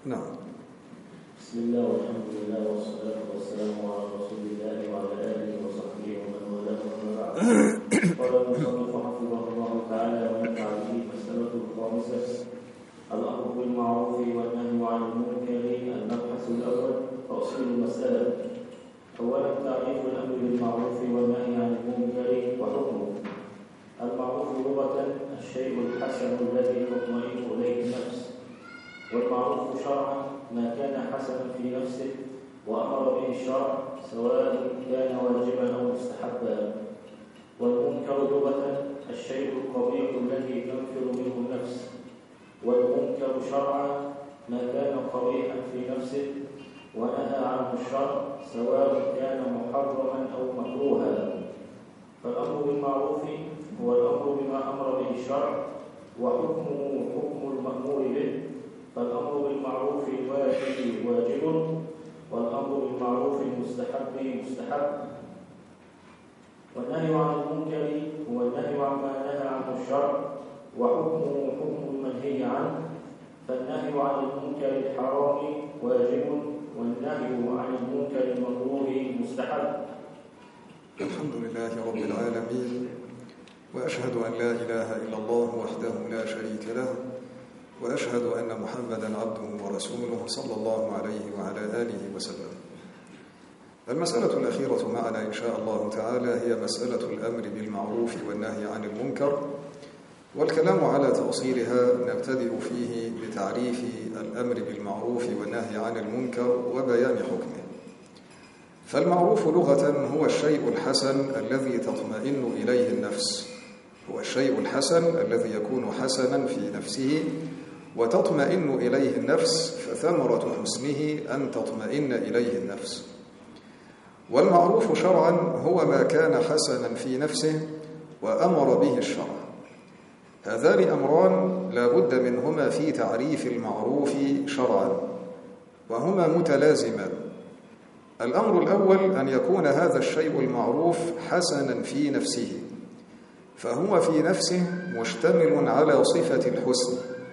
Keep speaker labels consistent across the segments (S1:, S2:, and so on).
S1: نعم.
S2: بسم الله والحمد لله والصلاة والسلام على رسول الله وعلى آله وصحبه ومن والاه وما بعد. قال المصنف حفظه الله تعالى ونفع به: المسألة الخامسة: الأمر بالمعروف والنهي عن المنكر. المبحث الأول: تأصيل المسألة. أولا تعريف الأمر بالمعروف والنهي عن المنكر وحكمه. المعروف لغة الشيء الحسن الذي تطمئن إليه النفس، والمعروف شرعا ما كان حسنا في نفسه وأمر به الشرع سواء كان واجبا أو مستحبا. والمنكر لغة الشيء القبيح الذي تنفر منه النفس، والمنكر شرعا ما كان قبيحا في نفسه ونهى عنه الشرع سواء كان محرما أو مكروها. فالأمر بالمعروف هو الأمر بما أمر به الشرع، وحكمه حكم المأمور به. فالأمر بالمعروف الواجب واجب، والأمر بالمعروف المستحب مستحب. والنهي عن المنكر هو النهي عما نهى عنه الشرع، وحكمه حكم المنهي عنه. فالنهي عن المنكر الحرام واجب، والنهي عن المنكر المكروه مستحب.
S1: الحمد لله رب العالمين، وأشهد أن لا إله إلا الله وحده لا شريك له، وأشهد أن محمدًا عبده ورسوله صلى الله عليه وعلى آله وسلم. المسألة الأخيرة معنا إن شاء الله تعالى هي مسألة الأمر بالمعروف والنهي عن المنكر، والكلام على تأصيلها نبتدئ فيه بتعريف الأمر بالمعروف والنهي عن المنكر وبيان حكمه. فالمعروف لغة هو الشيء الحسن الذي تطمئن إليه النفس، هو الشيء الحسن الذي يكون حسنا في نفسه وتطمئن إليه النفس، فثمرة حسنه أن تطمئن إليه النفس. والمعروف شرعا هو ما كان حسنا في نفسه وأمر به الشرع. هذان أمران لا بد منهما في تعريف المعروف شرعا، وهما متلازمان. الأمر الأول أن يكون هذا الشيء المعروف حسنا في نفسه، فهو في نفسه مشتمل على صفة الحسن،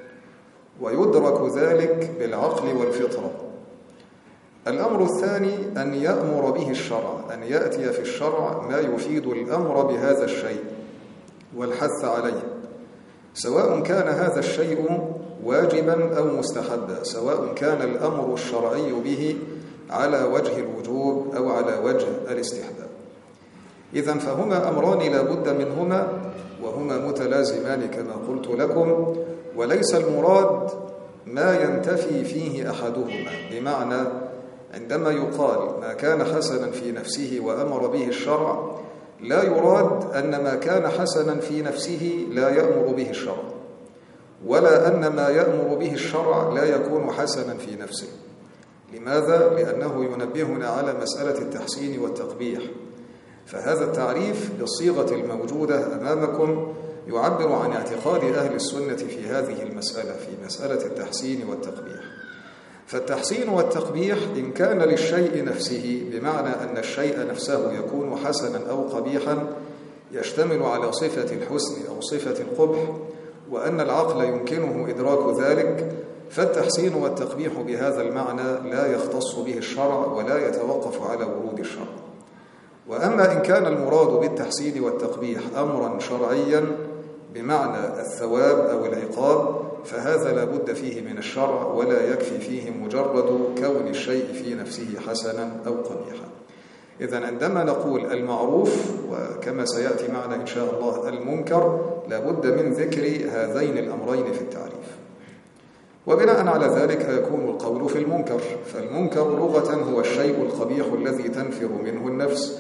S1: ويدرك ذلك بالعقل والفطرة. الأمر الثاني أن يأمر به الشرع، أن يأتي في الشرع ما يفيد الأمر بهذا الشيء والحث عليه، سواء كان هذا الشيء واجبا أو مستحبا، سواء كان الأمر الشرعي به على وجه الوجوب أو على وجه الاستحباب. إذن فهما أمران لا بد منهما، وهما متلازمان كما قلت لكم، وليس المراد ما ينتفي فيه أحدهما. بمعنى عندما يقال ما كان حسنا في نفسه وأمر به الشرع، لا يراد أن ما كان حسنا في نفسه لا يأمر به الشرع، ولا أن ما يأمر به الشرع لا يكون حسنا في نفسه. لماذا؟ لأنه ينبهنا على مسألة التحسين والتقبيح. فهذا التعريف بالصيغة الموجودة أمامكم يعبر عن اعتقاد أهل السنة في هذه المسألة، في مسألة التحسين والتقبيح. فالتحسين والتقبيح إن كان للشيء نفسه، بمعنى أن الشيء نفسه يكون حسنا أو قبيحا، يشتمل على صفة الحسن أو صفة القبح، وأن العقل يمكنه إدراك ذلك، فالتحسين والتقبيح بهذا المعنى لا يختص به الشرع ولا يتوقف على ورود الشرع. وأما إن كان المراد بالتحسين والتقبيح أمرا شرعيا بمعنى الثواب أو العقاب، فهذا لا بد فيه من الشرع، ولا يكفي فيه مجرد كون الشيء في نفسه حسنا أو قبيحا. إذن عندما نقول المعروف، وكما سيأتي معنا إن شاء الله المنكر، لا بد من ذكر هذين الأمرين في التعريف. وبناء على ذلك يكون القول في المنكر. فالمنكر لغة هو الشيء القبيح الذي تنفر منه النفس،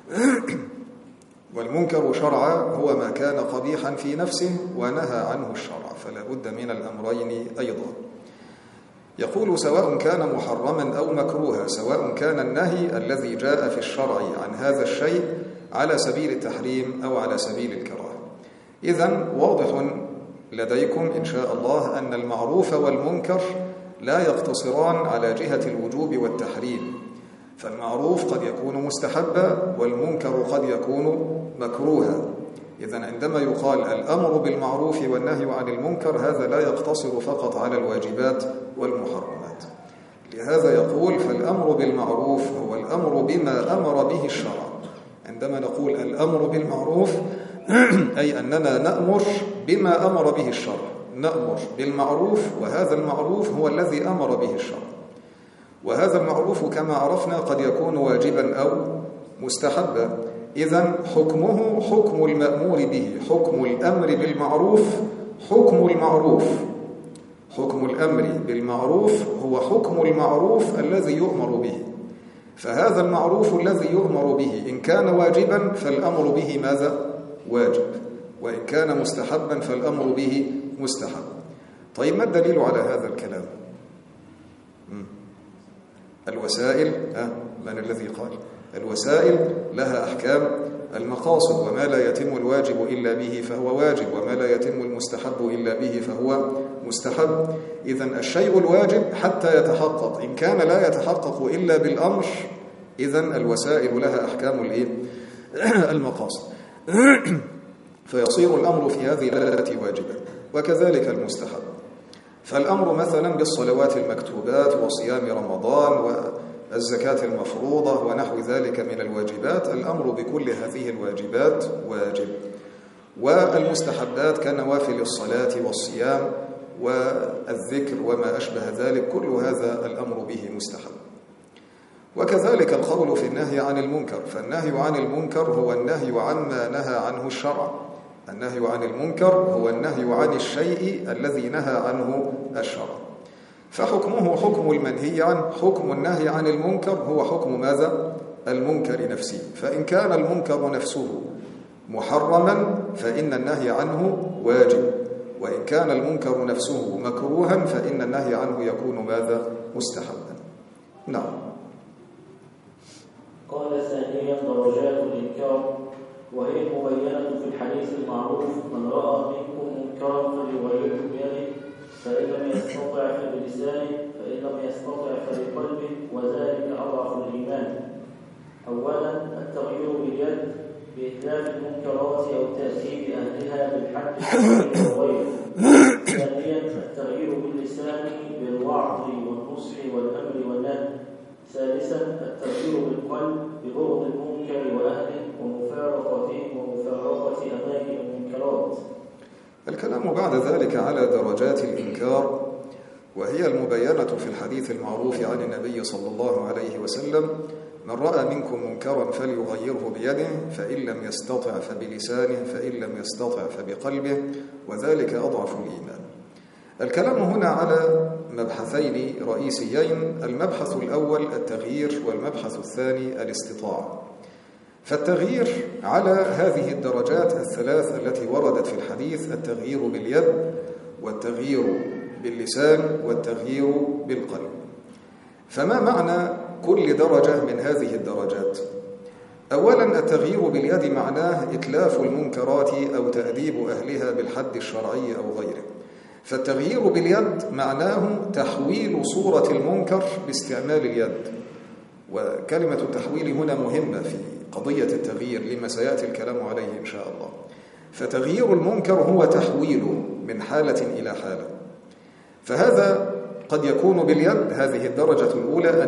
S1: والمنكر شرعا هو ما كان قبيحا في نفسه ونهى عنه الشرع، فلا بد من الأمرين أيضا. يقول سواء كان محرما أو مكروها، سواء كان النهي الذي جاء في الشرع عن هذا الشيء على سبيل التحريم أو على سبيل الكراهة. إذن واضح لديكم إن شاء الله أن المعروف والمنكر لا يقتصران على جهة الوجوب والتحريم، فالمعروف قد يكون مستحبا والمنكر قد يكون مكروها. إذن عندما يقال الأمر بالمعروف والنهي عن المنكر هذا لا يقتصر فقط على الواجبات والمحرمات. لهذا يقول فالأمر بالمعروف هو الأمر بما أمر به الشرع. عندما نقول الأمر بالمعروف أي أننا نأمر بما أمر به الشرع، نأمر بالمعروف، وهذا المعروف هو الذي أمر به الشرع. وهذا المعروف كما عرفنا قد يكون واجبا أو مستحبا. إذن حكمه حكم المأمور به، حكم الأمر بالمعروف حكم المعروف. حكم الأمر بالمعروف هو حكم المعروف الذي يؤمر به. فهذا المعروف الذي يؤمر به إن كان واجبا فالأمر به ماذا؟ واجب، وإن كان مستحبا فالأمر به مستحب. طيب ما الدليل على هذا الكلام؟ الوسائل، من الذي قال؟ الوسائل لها أحكام المقاصد، وما لا يتم الواجب إلا به فهو واجب، وما لا يتم المستحب إلا به فهو مستحب. إذن الشيء الواجب حتى يتحقق، إن كان لا يتحقق إلا بالأمر إذن الوسائل لها أحكام المقاصد فيصير الأمر في هذه الآية واجبا، وكذلك المستحب. فالأمر مثلا بالصلوات المكتوبات وصيام رمضان والزكاة المفروضة ونحو ذلك من الواجبات، الأمر بكل هذه الواجبات واجب. والمستحبات كنوافل الصلاة والصيام والذكر وما أشبه ذلك، كل هذا الأمر به مستحب. وكذلك القول في النهي عن المنكر، فالنهي عن المنكر هو النهي عما نهى عنه الشرع. النهي عن المنكر هو النهي عن الشيء الذي نهى عنه الشرع. فحكمه حكم المنهي عنه، حكم النهي عن المنكر هو حكم ماذا؟ المنكر نفسه. فإن كان المنكر نفسه محرما فإن النهي عنه واجب، وإن كان المنكر نفسه مكروها فإن النهي عنه يكون ماذا؟ مستحبا. نعم.
S2: قال ثانيا درجات الإنكار، وهي المبينة في الحديث المعروف: من رأى منكم منكرا فليغيره بيده، فإن لم يستطع فبلسانه، فإن لم يستطع فبقلبه، وذلك أضعف الإيمان. أولا التغيير باليد بإتلاف المنكرات أو تأثير أهلها بالحد الشرعي وغيره. ثانيا التغيير باللسان بالوعظ والنصح والأمر والنهي. ثالثا التغيير بالقلب ببغض المنكر وأهله ومفارقة أماكن المنكرات.
S1: الكلام بعد ذلك على درجات الإنكار، وهي المبينة في الحديث المعروف عن النبي صلى الله عليه وسلم: من رأى منكم منكرا فليغيره بيده، فإن لم يستطع فبلسانه، فإن لم يستطع فبقلبه، وذلك أضعف الإيمان. الكلام هنا على مبحثين رئيسيين: المبحث الأول التغيير، والمبحث الثاني الاستطاعة. فالتغيير على هذه الدرجات الثلاث التي وردت في الحديث: التغيير باليد، والتغيير باللسان، والتغيير بالقلب. فما معنى كل درجة من هذه الدرجات؟ أولا التغيير باليد معناه إتلاف المنكرات أو تأديب أهلها بالحد الشرعي أو غيره. فالتغيير باليد معناه تحويل صورة المنكر باستعمال اليد. وكلمة التحويل هنا مهمة في قضية التغيير لما سيأتي الكلام عليه إن شاء الله. فتغيير المنكر هو تحويله من حالة إلى حالة. فهذا قد يكون باليد، هذه الدرجة الأولى،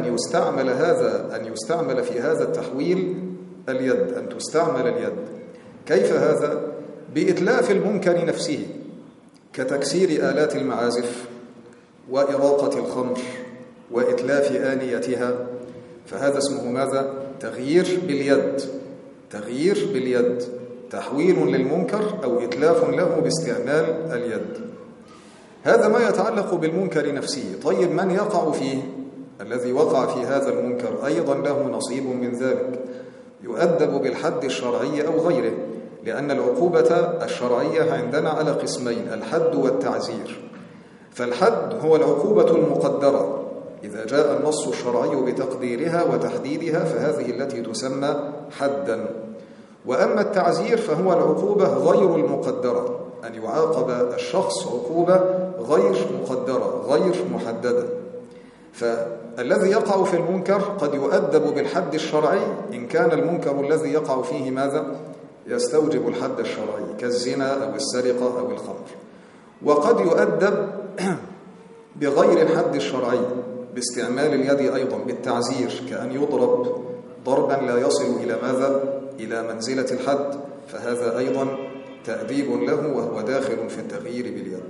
S1: أن يستعمل في هذا التحويل اليد، أن تستعمل اليد. كيف هذا؟ بإتلاف المنكر نفسه، كتكسير آلات المعازف وإراقة الخمر وإتلاف آنيتها. فهذا اسمه ماذا؟ تغيير باليد. تغيير باليد، تحويل للمنكر أو إتلاف له باستعمال اليد. هذا ما يتعلق بالمنكر نفسه. طيب من يقع فيه؟ الذي وقع في هذا المنكر أيضا له نصيب من ذلك، يؤدب بالحد الشرعي أو غيره، لأن العقوبة الشرعية عندنا على قسمين: الحد والتعزير. فالحد هو العقوبة المقدرة، إذا جاء النص الشرعي بتقديرها وتحديدها فهذه التي تسمى حدا. وأما التعزير فهو العقوبة غير المقدرة، أن يعاقب الشخص عقوبة غير مقدرة غير محددة. فالذي يقع في المنكر قد يؤدب بالحد الشرعي إن كان المنكر الذي يقع فيه ماذا؟ يستوجب الحد الشرعي كالزنا أو السرقة أو الخمر. وقد يؤدب بغير الحد الشرعي باستعمال اليد أيضا بالتعزير، كأن يضرب ضربا لا يصل إلى ماذا؟ إلى منزلة الحد، فهذا أيضا تأديب له وهو داخل في التغيير باليد.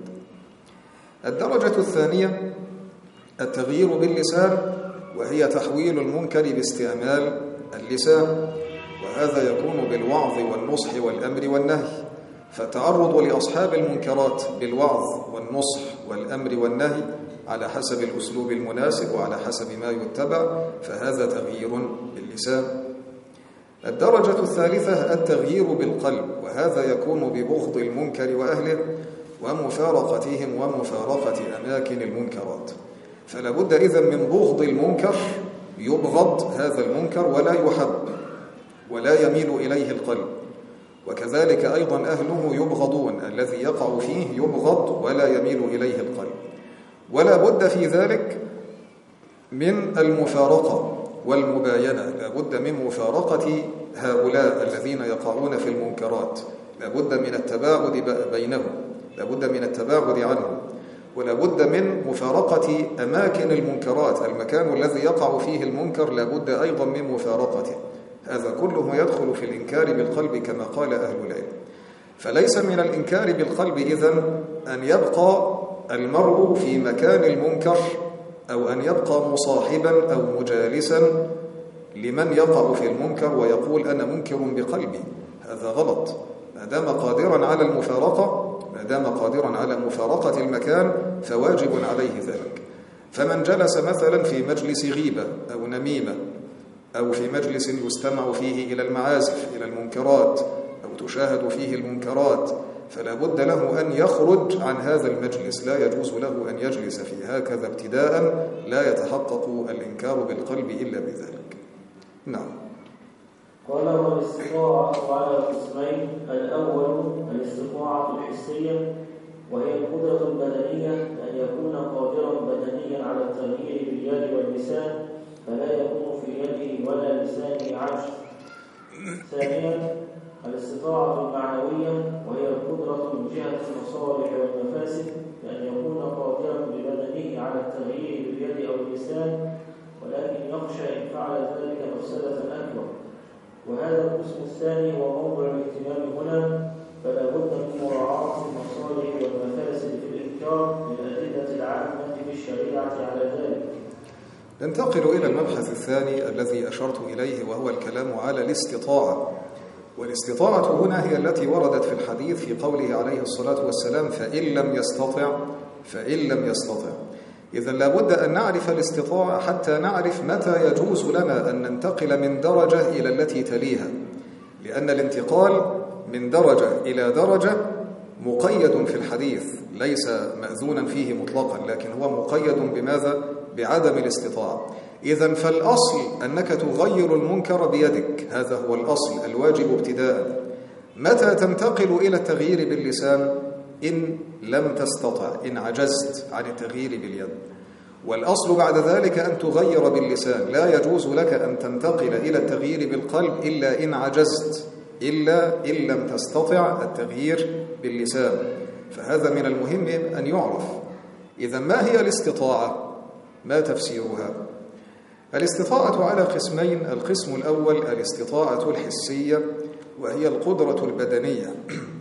S1: الدرجة الثانية التغيير باللسان، وهي تحويل المنكر باستعمال اللسان، وهذا يكون بالوعظ والنصح والأمر والنهي. فالتعرض لأصحاب المنكرات بالوعظ والنصح والأمر والنهي على حسب الأسلوب المناسب وعلى حسب ما يتبع، فهذا تغيير باللسان. الدرجة الثالثة التغيير بالقلب، وهذا يكون ببغض المنكر وأهله ومفارقتهم ومفارقة أماكن المنكرات. فلا بد إذن من بغض المنكر، يبغض هذا المنكر ولا يحب ولا يميل إليه القلب، وكذلك أيضا أهله يبغضون، الذي يقع فيه يبغض ولا يميل إليه القلب. ولا بد في ذلك من المفارقة والمباينة، لا بد من مفارقة هؤلاء الذين يقعون في المنكرات، لا بد من التباعد بينهم، لا بد من التباعد عنهم، ولا بد من مفارقة أماكن المنكرات، المكان الذي يقع فيه المنكر لا بد أيضا من مفارقته. هذا كله يدخل في الإنكار بالقلب كما قال أهل العلم. فليس من الإنكار بالقلب إذن أن يبقى المرء في مكان المنكر، أو أن يبقى مصاحبا أو مجالسا لمن يقع في المنكر ويقول أنا منكر بقلبي، هذا غلط. ما دام قادرا على المفارقة، ما دام قادرا على مفارقة المكان فواجب عليه ذلك. فمن جلس مثلا في مجلس غيبة أو نميمة، أو في مجلس يستمع فيه إلى المعازف، إلى المنكرات، أو تشاهد فيه المنكرات، فلا بد له أن يخرج عن هذا المجلس، لا يجوز له أن يجلس فيه هكذا ابتداء، لا يتحقق الإنكار بالقلب إلا بذلك. نعم.
S2: قال والاستطاعة على قسمين: الأول الاستطاعة الحسية، وهي القدرة البدنية، أن يكون قادرا بدنيا على التغيير باليد واللسان فلا يكون في يده ولا لسانه عجز. ثانيا الاستطاعة المعنوية، وهي القدرة من جهة المصالح والمفاسد، أن يكون قادرا ببدنه على التغيير باليد أو اللسان، ولكن يخشى إن فعل ذلك مفسدة أكبر. وهذا القسم الثاني هو موضع الاهتمام هنا، فلا بد من مراعاة المصالح والمفاسد في الإنكار للأدلة العامة في الشريعة على ذلك.
S1: ننتقل إلى المبحث الثاني الذي أشرت إليه، وهو الكلام على الاستطاعة. والاستطاعة هنا هي التي وردت في الحديث في قوله عليه الصلاة والسلام: فإن لم يستطع فإن لم يستطع. إذن لابد أن نعرف الاستطاعة حتى نعرف متى يجوز لنا أن ننتقل من درجة إلى التي تليها، لأن الانتقال من درجة إلى درجة مقيد في الحديث، ليس مأذونا فيه مطلقا، لكن هو مقيد بماذا؟ بعدم الاستطاعة. إذن فالأصل أنك تغير المنكر بيدك، هذا هو الأصل الواجب ابتداء. متى تنتقل إلى التغيير باللسان؟ إن لم تستطع، إن عجزت عن التغيير باليد. والأصل بعد ذلك أن تغير باللسان، لا يجوز لك أن تنتقل إلى التغيير بالقلب إلا إن عجزت، إلا إن لم تستطع التغيير باللسان. فهذا من المهم أن يعرف. إذا ما هي الاستطاعة؟ ما تفسيرها؟ الاستطاعة على قسمين: القسم الأول الاستطاعة الحسية، وهي القدرة البدنية،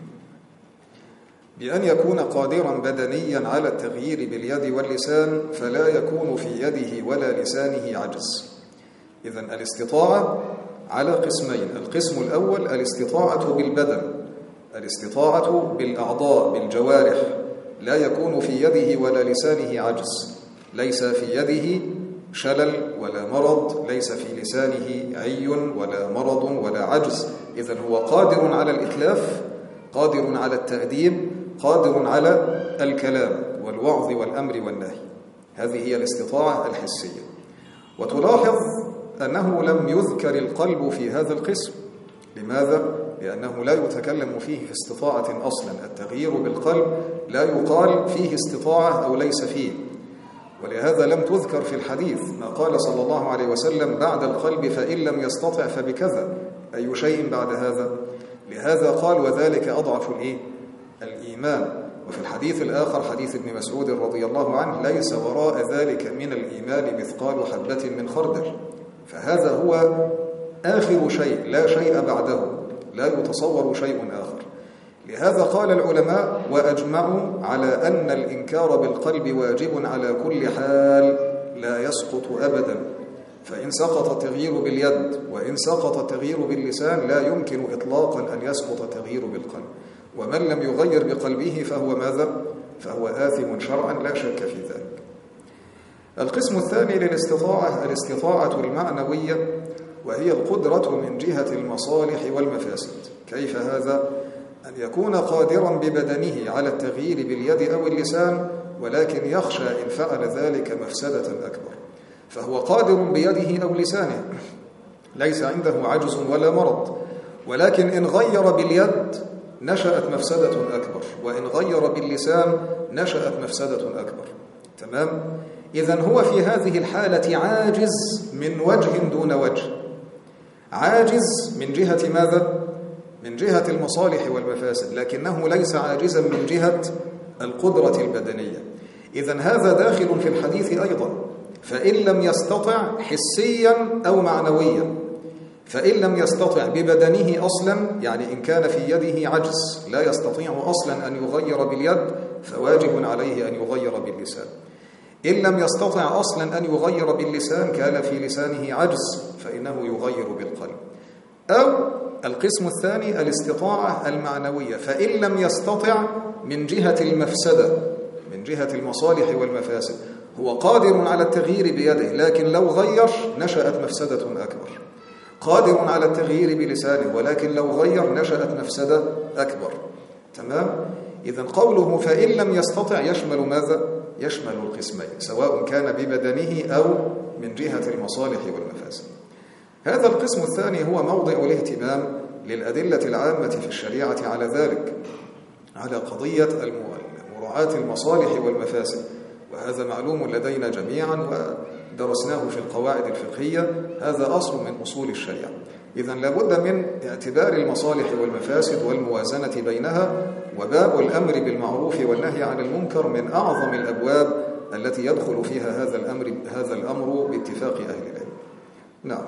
S1: بأن يكون قادرا بدنيا على التغيير باليد واللسان فلا يكون في يده ولا لسانه عجز. إذن الاستطاعة على قسمين: القسم الأول الاستطاعة بالبدن، الاستطاعة بالأعضاء بالجوارح، لا يكون في يده ولا لسانه عجز، ليس في يده شلل ولا مرض، ليس في لسانه عي ولا مرض ولا عجز. إذن هو قادر على الإتلاف، قادر على التأديب، قادر على الكلام والوعظ والأمر والنهي. هذه هي الاستطاعة الحسية. وتلاحظ أنه لم يذكر القلب في هذا القسم. لماذا؟ لأنه لا يتكلم فيه في استطاعة أصلا. التغيير بالقلب لا يقال فيه استطاعة أو ليس فيه، ولهذا لم تذكر في الحديث. ما قال صلى الله عليه وسلم بعد القلب: فإن لم يستطع فبكذا، أي شيء بعد هذا؟ لهذا قال وذلك أضعف الإيمان. وفي الحديث الآخر حديث ابن مسعود رضي الله عنه ليس وراء ذلك من الإيمان مثقال حبة من خردل، فهذا هو آخر شيء، لا شيء بعده، لا يتصور شيء آخر. لهذا قال العلماء وأجمعوا على أن الإنكار بالقلب واجب على كل حال لا يسقط أبدا، فإن سقط التغيير باليد وإن سقط التغيير باللسان لا يمكن إطلاقا أن يسقط التغيير بالقلب، ومن لم يغير بقلبه فهو ماذا؟ فهو آثم شرعا لا شك في ذلك. القسم الثاني للاستطاعة الاستطاعة المعنوية، وهي القدرة من جهة المصالح والمفاسد. كيف هذا؟ أن يكون قادرا ببدنه على التغيير باليد أو اللسان، ولكن يخشى إن فعل ذلك مفسدة أكبر، فهو قادر بيده أو لسانه، ليس عنده عجز ولا مرض، ولكن إن غير باليد نشأت مفسدة أكبر، وإن غير باللسان نشأت مفسدة أكبر. تمام؟ إذن هو في هذه الحالة عاجز من وجه دون وجه، عاجز من جهة ماذا؟ من جهة المصالح والمفاسد، لكنه ليس عاجزا من جهة القدرة البدنية. إذن هذا داخل في الحديث أيضا، فإن لم يستطع حسيا أو معنويا، فإن لم يستطع ببدنه أصلا، يعني إن كان في يده عجز لا يستطيع أصلا أن يغير باليد فواجب عليه أن يغير باللسان. إن لم يستطع أصلا أن يغير باللسان، كان في لسانه عجز، فإنه يغير بالقلب. أو القسم الثاني الاستطاعة المعنوية، فإن لم يستطع من جهة المفسدة، من جهة المصالح والمفاسد، هو قادر على التغيير بيده، لكن لو غير نشأت مفسدة أكبر. قادر على التغيير بلسانه، ولكن لو غير نشأت مفسدة أكبر. تمام؟ إذن قوله فإن لم يستطع يشمل ماذا؟ يشمل القسمين، سواء كان ببدنه أو من جهة المصالح والمفاسد. هذا القسم الثاني هو موضع الاهتمام للأدلة العامة في الشريعة على ذلك، على قضية مراعاة المصالح والمفاسد، وهذا معلوم لدينا جميعا ودرسناه في القواعد الفقهية، هذا أصل من أصول الشريعة. إذن لابد من اعتبار المصالح والمفاسد والموازنة بينها، وباب الأمر بالمعروف والنهي عن المنكر من أعظم الأبواب التي يدخل فيها هذا الأمر باتفاق أهل العلم. نعم.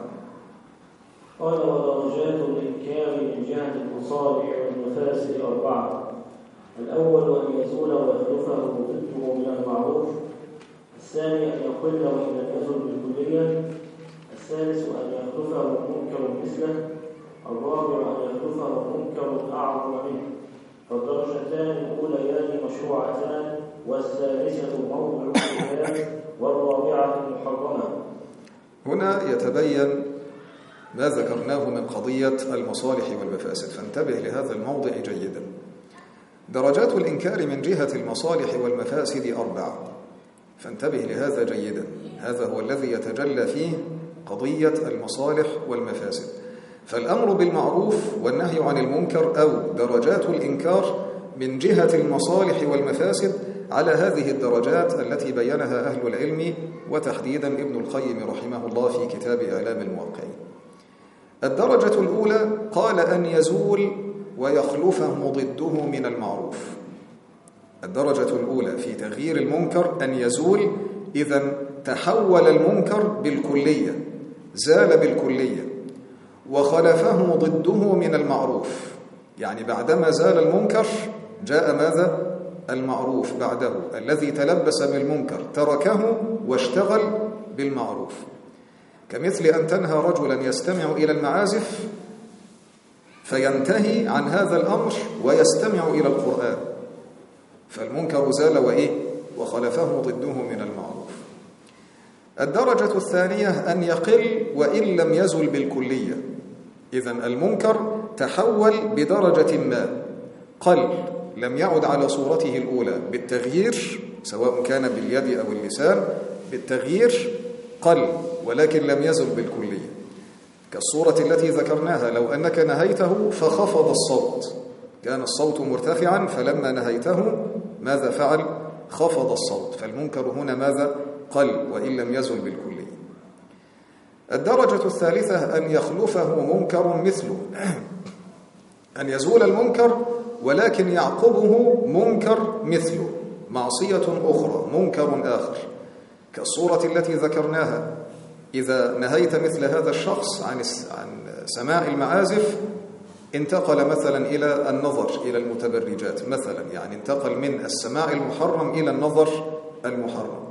S2: قال ودرجات الإنكار من جهة المصالح والمفاسد 4: الأول أن يزول ويخلفه ضده من المعروف، الثاني أن يقل وإن لم يزل بالكلية، الثالث أن يخلفه منكر مثله، الرابع أن يخلفه منكر أعظم منه. فالدرجتان الأوليان مشروعتان، والثالثة موضع الخلاف، والرابعة محرمة.
S1: هنا يتبين ما ذكرناه من قضية المصالح والمفاسد، فانتبه لهذا الموضع جيدا. درجات الإنكار من جهة المصالح والمفاسد 4، فانتبه لهذا جيدا، هذا هو الذي يتجلى فيه قضية المصالح والمفاسد. فالأمر بالمعروف والنهي عن المنكر أو درجات الإنكار من جهة المصالح والمفاسد على هذه الدرجات التي بينها أهل العلم، وتحديدا ابن القيم رحمه الله في كتاب إعلام الموقعين. الدرجة الأولى قال أن يزول ويخلفه ضده من المعروف. الدرجة الأولى في تغيير المنكر أن يزول، إذن تحول المنكر بالكلية، زال بالكلية، وخلفه ضده من المعروف، يعني بعدما زال المنكر جاء ماذا؟ المعروف بعده، الذي تلبس بالمنكر تركه واشتغل بالمعروف. كمثل أن تنهى رجلا يستمع إلى المعازف فينتهي عن هذا الأمر ويستمع إلى القرآن، فالمنكر زال وخلفه ضده من المعروف. الدرجة الثانية أن يقل وإن لم يزل بالكلية، إذن المنكر تحول بدرجة ما، قل، لم يعد على صورته الأولى بالتغيير، سواء كان باليد أو اللسان، بالتغيير قل ولكن لم يزل بالكلية، كالصورة التي ذكرناها، لو أنك نهيته فخفض الصوت، كان الصوت مرتفعا، فلما نهيته ماذا فعل؟ خفض الصوت، فالمنكر هنا ماذا؟ قل وإن لم يزل بالكلية. الدرجة الثالثة أن يخلفه منكر مثله، أن يزول المنكر ولكن يعقبه منكر مثله، معصية أخرى، منكر آخر، كالصورة التي ذكرناها. إذا نهيت مثل هذا الشخص عن سماع المعازف انتقل مثلا إلى النظر إلى المتبرجات مثلا، يعني انتقل من السماع المحرم إلى النظر المحرم.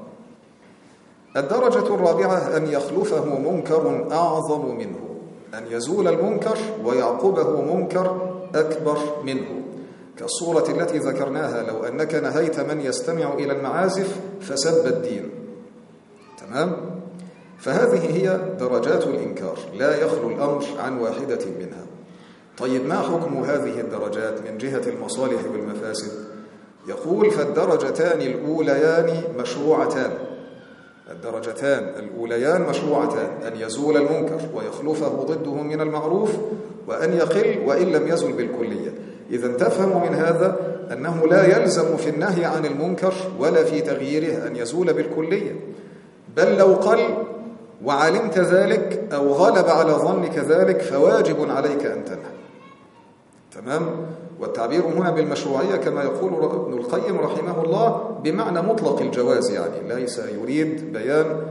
S1: الدرجة الرابعة أن يخلفه منكر أعظم منه، أن يزول المنكر ويعقبه منكر أكبر منه، كالصورة التي ذكرناها: لو أنك نهيت من يستمع إلى المعازف فسب الدين. تمام؟ فهذه هي درجات الإنكار، لا يخلو الأمر عن واحدة منها. طيب ما حكم هذه الدرجات من جهة المصالح والمفاسد؟ يقول: فالدرجتان الأوليان مشروعتان. الدرجتان الأوليان مشروعتان: أن يزول المنكر ويخلفه ضده من المعروف، وأن يقل وإن لم يزل بالكلية. إذا تفهم من هذا أنه لا يلزم في النهي عن المنكر ولا في تغييره أن يزول بالكلية، بل لو قل وعلمت ذلك أو غلب على ظنك ذلك فواجب عليك أن تنهى. تمام؟ والتعبير هنا بالمشروعية كما يقول ابن القيم رحمه الله بمعنى مطلق الجواز، يعني ليس يريد بيان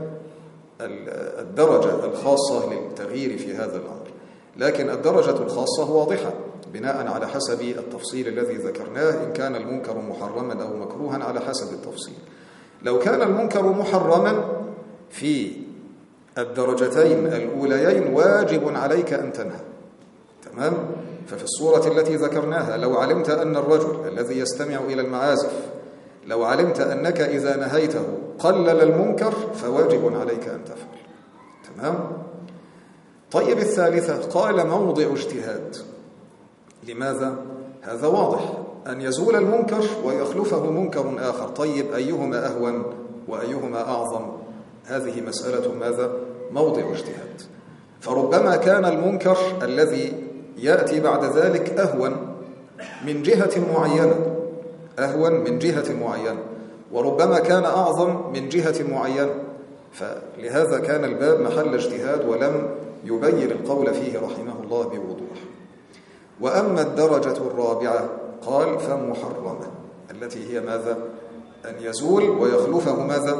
S1: الدرجة الخاصة للتغيير في هذا الأمر، لكن الدرجة الخاصة واضحة بناء على حسب التفصيل الذي ذكرناه، إن كان المنكر محرما أو مكروها على حسب التفصيل. لو كان المنكر محرما في الدرجتين الأوليين واجب عليك أن تنهى. تمام؟ ففي الصورة التي ذكرناها لو علمت أن الرجل الذي يستمع إلى المعازف، لو علمت أنك إذا نهيته قلل المنكر فواجب عليك أن تفعل. تمام؟ طيب الثالثة قال: موضع اجتهاد. لماذا؟ هذا واضح، أن يزول المنكر ويخلفه منكر آخر. طيب أيهما أهون وأيهما أعظم؟ هذه مسألة ماذا؟ موضع اجتهاد. فربما كان المنكر الذي يأتي بعد ذلك أهون من جهة معينة، أهون من جهة معينة، وربما كان أعظم من جهة معينة، فلهذا كان الباب محل اجتهاد ولم يبين القول فيه رحمه الله بوضوح. وأما الدرجة الرابعة قال: فمحرمة، التي هي ماذا؟ أن يزول ويخلفه ماذا؟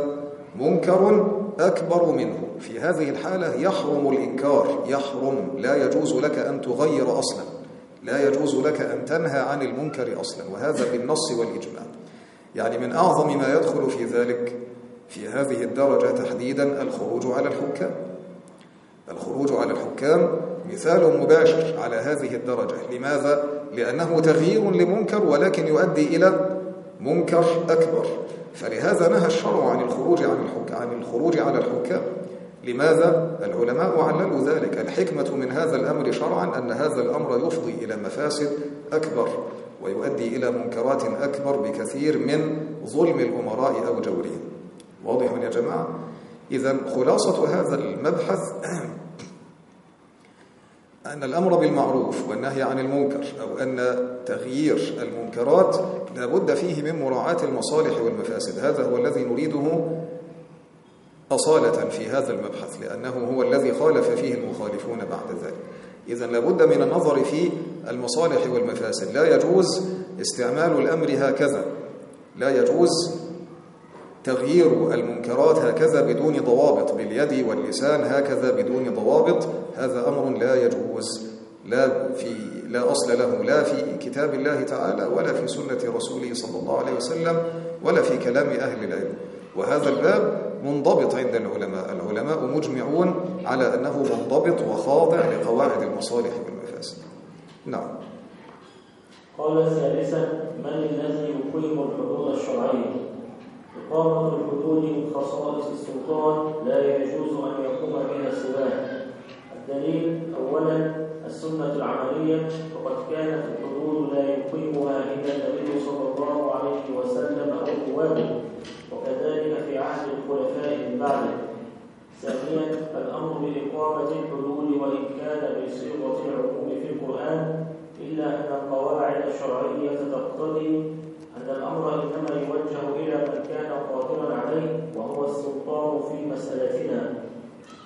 S1: منكر أكبر منه. في هذه الحالة يحرم الإنكار، يحرم، لا يجوز لك أن تغير أصلا، لا يجوز لك أن تنهى عن المنكر أصلا، وهذا بالنص والإجماع. يعني من أعظم ما يدخل في ذلك في هذه الدرجة تحديدا الخروج على الحكام. الخروج على الحكام مثال مباشر على هذه الدرجة. لماذا؟ لأنه تغيير لمنكر ولكن يؤدي إلى منكر أكبر، فلهذا نهى الشرع عن الخروج على الحكام. لماذا؟ العلماء عللوا ذلك: الحكمة من هذا الأمر شرعا أن هذا الأمر يفضي إلى مفاسد أكبر ويؤدي إلى منكرات أكبر بكثير من ظلم الأمراء أو جورهم. واضح يا جماعة؟ إذن خلاصة هذا المبحث أن الأمر بالمعروف والنهي عن المنكر أو أن تغيير المنكرات لا بد فيه من مراعاة المصالح والمفاسد. هذا هو الذي نريده أصالة في هذا المبحث، لأنه هو الذي خالف فيه المخالفون بعد ذلك. إذن لا بد من النظر في المصالح والمفاسد. لا يجوز استعمال الأمر هكذا، لا يجوز تغيير المنكرات هكذا بدون ضوابط، باليد واللسان هكذا بدون ضوابط. هذا أمر لا يجوز، لا أصل له لا في كتاب الله تعالى ولا في سنة رسوله صلى الله عليه وسلم ولا في كلام أهل العلم. وهذا الباب منضبط عند العلماء، العلماء مجمعون على أنه منضبط وخاضع لقواعد المصالح والمفاسد. نعم.
S2: قال ثالثا: من الذي يقيم الحدود الشرعية؟ إقامة الحدود من خصائص السلطان لا يجوز أن يقوم بها سواه. الدليل: أولا السنة العملية، وقد كانت الحدود لا يقيمها إلا النبي صلى الله عليه وسلم أو قواته، وكذلك في عهد الخلفاء من بعده. ثانيا الأمر بإقامة الحدود وإن كان بصيغة العموم في القرآن، إلا أن القواعد الشرعية تقتضي أن الأمر إنما يوجه إلى من كان قادرا عليه وهو السلطان في مسألتنا.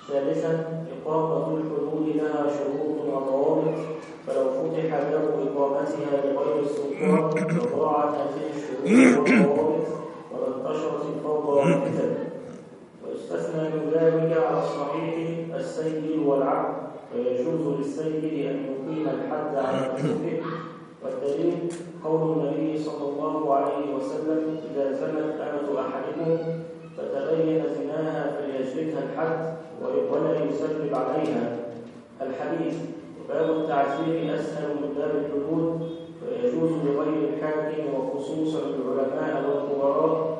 S2: ثالثا إقامة الحدود لها شروط وضوابط، فلو فتح باب إقامتها لغير السلطان لضاعت هذه الشروط والضوابط ولانتشرت الفوضى والفتن. ويستثنى من ذلك على الصحيح السيد والعبد، فيجوز للسيد أن يقيم الحد على نفسه. والدليل قول النبي صلى الله عليه وسلم: إذا زنت أمة أحدكم فتبين زناها فليجلدها الحد ولا يسبب عليها الحديث. وباب التعزير أسهل من باب الحدود، فيجوز لغير الحاكم وخصوصا العلماء والخبراء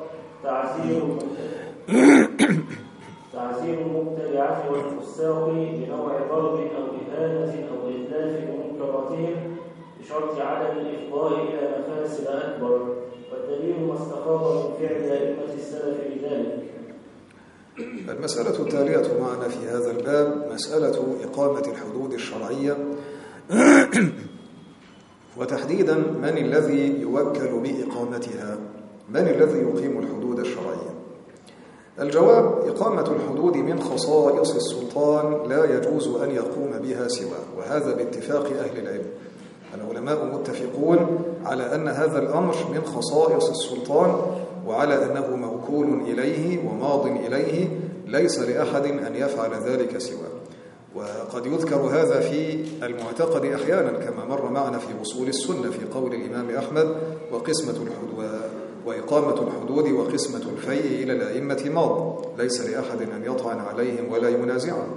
S2: تعزير المبتدعة والفساق بنوع ضرب أو إهانة أو إتلاف بمنكراتهم بشرط عدم الإفضاء إلى مفاسد أكبر. والدليل ما استفاض من فعل أئمة السلف بذلك.
S1: المسألة التالية معنا في هذا الباب مسألة إقامة الحدود الشرعية، وتحديدا من الذي يوكل بإقامتها، من الذي يقيم الحدود الشرعية. الجواب: إقامة الحدود من خصائص السلطان لا يجوز أن يقوم بها سواه، وهذا باتفاق أهل العلم. العلماء متفقون على أن هذا الأمر من خصائص السلطان، وعلى أنه موكول إليه وماض إليه، ليس لأحد أن يفعل ذلك سواه. وقد يذكر هذا في المعتقد أحيانا كما مر معنا في أصول السنة في قول الإمام أحمد: وإقامة الحدود وقسمة الفيء إلى الأئمة ماض، ليس لأحد أن يطعن عليهم ولا ينازعهم.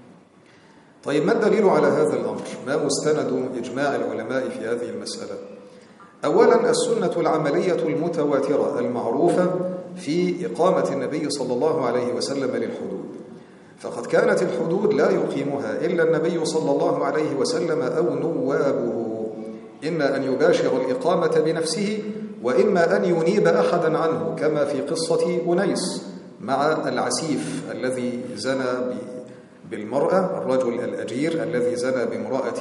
S1: طيب، ما الدليل على هذا الأمر؟ ما مستند إجماع العلماء في هذه المسألة؟ أولا، السنة العملية المتواترة المعروفة في إقامة النبي صلى الله عليه وسلم للحدود، فقد كانت الحدود لا يقيمها إلا النبي صلى الله عليه وسلم أو نوابه، إما أن يباشر الإقامة بنفسه وإما أن ينيب أحدا عنه، كما في قصة أنيس مع العسيف الذي زنى بالمرأة، الرجل الأجير الذي زنى بامرأة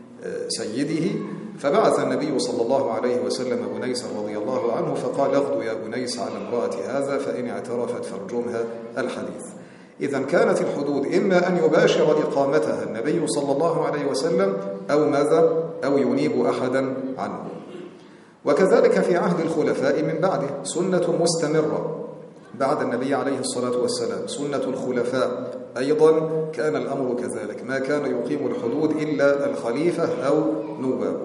S1: سيده، فبعث النبي صلى الله عليه وسلم أنيس رضي الله عنه فقال: اغدو يا أنيس على امرأة هذا فإن اعترفت فارجمها الحديث. إذن كانت الحدود إما أن يباشر إقامتها النبي صلى الله عليه وسلم أو ماذا؟ أو ينيب أحدا عنه. وكذلك في عهد الخلفاء من بعده سنة مستمرة بعد النبي عليه الصلاة والسلام، سنة الخلفاء أيضا كان الأمر كذلك، ما كان يقيم الحدود إلا الخليفة أو نوابه.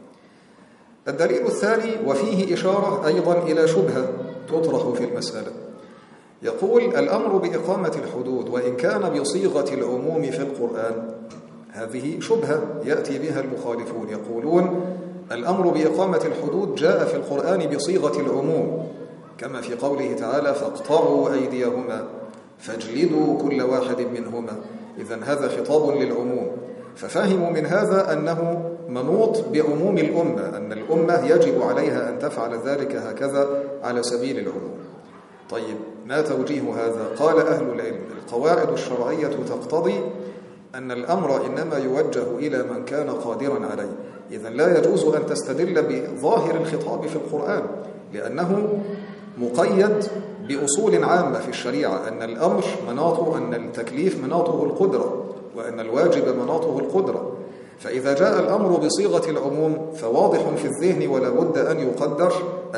S1: الدليل الثاني، وفيه إشارة أيضا إلى شبهة تطرح في المسألة، يقول: الأمر بإقامة الحدود وإن كان بصيغة العموم في القرآن، هذه شبهة يأتي بها المخالفون، يقولون الأمر بإقامة الحدود جاء في القرآن بصيغة العموم، كما في قوله تعالى: فاقطعوا أيديهما فاجلدوا كل واحد منهما. إذن هذا خطاب للعموم، ففهموا من هذا أنه منوط بعموم الأمة، أن الأمة يجب عليها أن تفعل ذلك هكذا على سبيل العموم. طيب، ما توجيه هذا؟ قال أهل العلم: القواعد الشرعية تقتضي أن الأمر إنما يوجه إلى من كان قادرا عليه. إذن لا يجوز أن تستدل بظاهر الخطاب في القرآن، لأنه مقيد بأصول عامة في الشريعة، أن الأمر مناطه، أن التكليف مناطه القدرة، وأن الواجب مناطه القدرة. فإذا جاء الأمر بصيغة العموم فواضح في الذهن ولا بد أن يقدر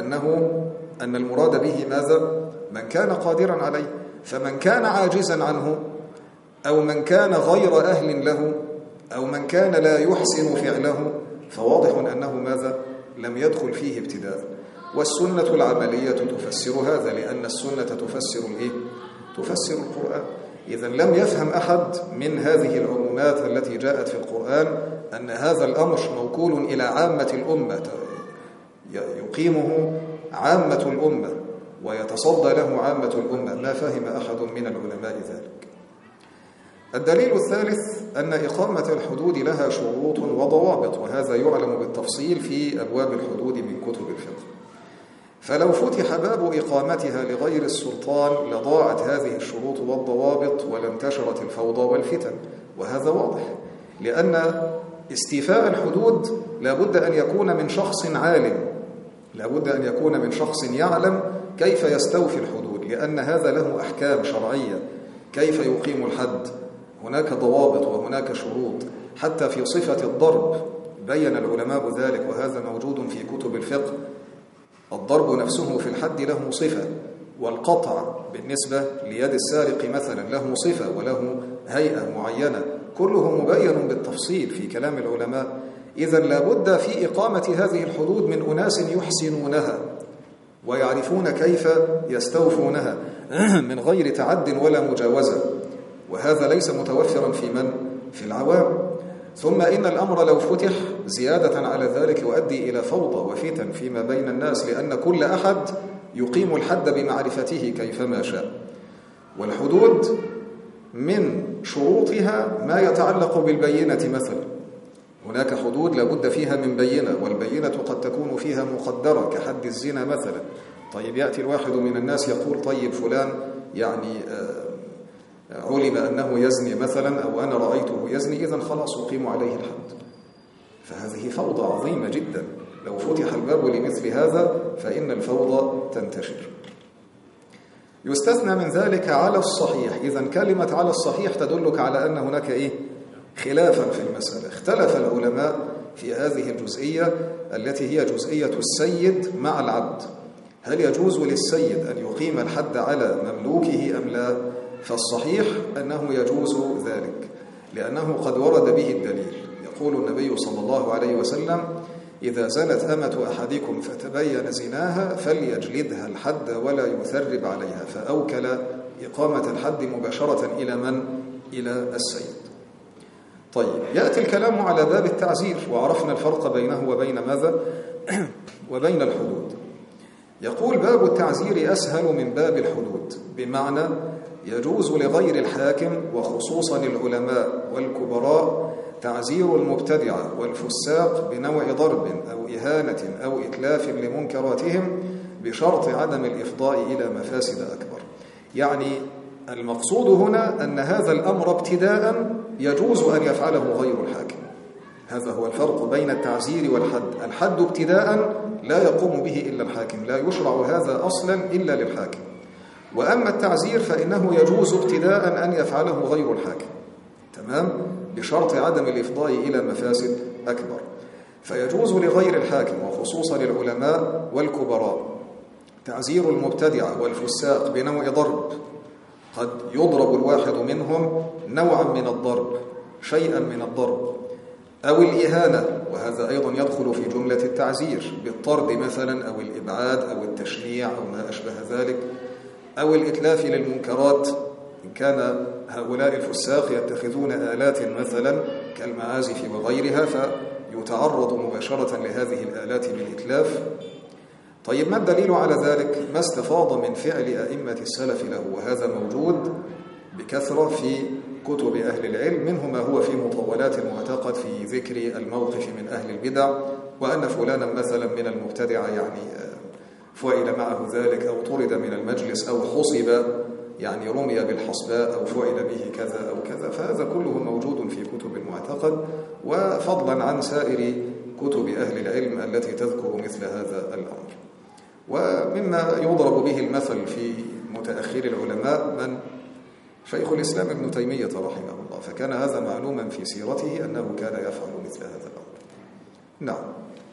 S1: أن المراد به ماذا؟ من كان قادرا عليه. فمن كان عاجزا عنه، أو من كان غير أهل له، أو من كان لا يحسن فعله، فواضح أنه ماذا؟ لم يدخل فيه ابتداء. والسنة العملية تفسر هذا، لأن السنة تفسر القرآن. إذن لم يفهم أحد من هذه العمومات التي جاءت في القرآن أن هذا الأمر موكول إلى عامة الأمة، يقيمه عامة الأمة ويتصدى له عامة الأمة، ما فهم أحد من العلماء ذلك. الدليل الثالث أن إقامة الحدود لها شروط وضوابط، وهذا يعلم بالتفصيل في أبواب الحدود من كتب الفقه. فلو فتح باب إقامتها لغير السلطان لضاعت هذه الشروط والضوابط ولانتشرت الفوضى والفتن، وهذا واضح، لأن استيفاء الحدود لابد أن يكون من شخص عالم، لابد أن يكون من شخص يعلم كيف يستوفي الحدود، لأن هذا له أحكام شرعية، كيف يقيم الحد هناك ضوابط وهناك شروط. حتى في صفة الضرب بين العلماء ذلك، وهذا موجود في كتب الفقه. الضرب نفسه في الحد له صفة، والقطع بالنسبة ليد السارق مثلا له صفة وله هيئة معينة، كله مبين بالتفصيل في كلام العلماء. إذا لابد في إقامة هذه الحدود من أناس يحسنونها ويعرفون كيف يستوفونها من غير تعد ولا مجاوزة، وهذا ليس متوفرا في العوام. ثم إن الأمر لو فتح زيادة على ذلك يؤدي إلى فوضى وفتن فيما بين الناس، لأن كل أحد يقيم الحد بمعرفته كيفما شاء. والحدود من شروطها ما يتعلق بالبينة مثلا. هناك حدود لابد فيها من بينة، والبينة قد تكون فيها مقدرة كحد الزنا مثلا. طيب يأتي الواحد من الناس يقول طيب فلان يعني علم أنه يزني مثلا، أو أنا رأيته يزني، إذن خلاص أقيم عليه الحد. فهذه فوضى عظيمة جدا. لو فتح الباب لمثل هذا فإن الفوضى تنتشر. يستثنى من ذلك على الصحيح. إذن كلمة على الصحيح تدلك على أن هناك خلافا في المسألة. اختلف العلماء في هذه الجزئية التي هي جزئية السيد مع العبد. هل يجوز للسيد أن يقيم الحد على مملوكه أم لا؟ فالصحيح أنه يجوز ذلك، لأنه قد ورد به الدليل. يقول النبي صلى الله عليه وسلم: إذا زنت أمة أحدكم فتبين زناها فليجلدها الحد ولا يثرب عليها. فأوكل إقامة الحد مباشرة إلى من؟ إلى السيد. طيب، يأتي الكلام على باب التعزير، وعرفنا الفرق بينه وبين ماذا؟ وبين الحدود. يقول: باب التعزير أسهل من باب الحدود، بمعنى يجوز لغير الحاكم وخصوصا العلماء والكبراء تعزير المبتدعة والفساق بنوع ضرب أو إهانة أو إتلاف لمنكراتهم بشرط عدم الإفضاء إلى مفاسد أكبر. يعني المقصود هنا أن هذا الأمر ابتداء يجوز أن يفعله غير الحاكم. هذا هو الفرق بين التعزير والحد. الحد ابتداء لا يقوم به إلا الحاكم، لا يشرع هذا أصلا إلا للحاكم. وأما التعزير فإنه يجوز ابتداء أن يفعله غير الحاكم، تمام، بشرط عدم الإفضاء إلى مفاسد أكبر. فيجوز لغير الحاكم وخصوصا للعلماء والكبراء تعزير المبتدع والفساق بنوع ضرب. قد يضرب الواحد منهم نوعا من الضرب، شيئا من الضرب، أو الإهانة، وهذا أيضا يدخل في جملة التعزير، بالطرد مثلا أو الإبعاد أو التشنيع أو ما أشبه ذلك، أو الإتلاف للمنكرات. إن كان هؤلاء الفساق يتخذون آلات مثلا كالمعازف وغيرها فيتعرض مباشرة لهذه الآلات بالإتلاف. طيب، ما الدليل على ذلك؟ ما استفاض من فعل أئمة السلف له، وهذا موجود بكثرة في كتب أهل العلم، منه ما هو في مطولات المعتقد في ذكر الموقف من أهل البدع، وأن فلانا مثلا من المبتدع يعني فعل معه ذلك، أو طرد من المجلس، أو حصب يعني رمي بالحصباء، أو فعل به كذا أو كذا. فهذا كله موجود في كتب المعتقد، وفضلا عن سائر كتب أهل العلم التي تذكر مثل هذا الأمر. ومما يضرب به المثل في متأخر العلماء من شيخ الإسلام ابن تيمية رحمه الله، فكان هذا معلوما في سيرته أنه كان يفعل مثل هذا الأمر. نعم.